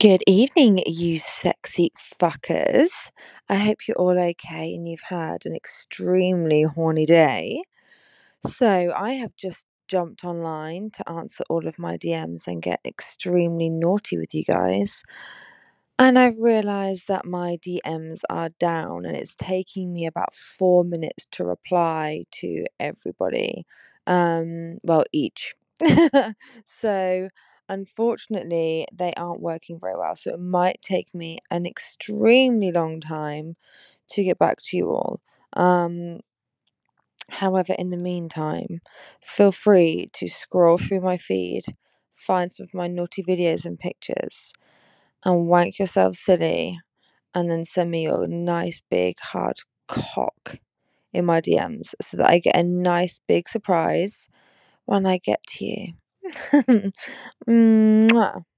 Good evening, you sexy fuckers. I hope you're all okay and you've had an extremely horny day. So, I have just jumped online to answer all of my DMs and get extremely naughty with you guys. And I've realized that my DMs are down and it's taking me about 4 minutes to reply to everybody. Well, each. So, unfortunately, they aren't working very well. So, it might take me an extremely long time to get back to you all. Um, However, in the meantime, feel free to scroll through my feed, find some of my naughty videos and pictures, and wank yourself silly, and then send me your nice big hard cock in my DMs so that I get a nice big surprise when I get to you. Mwah.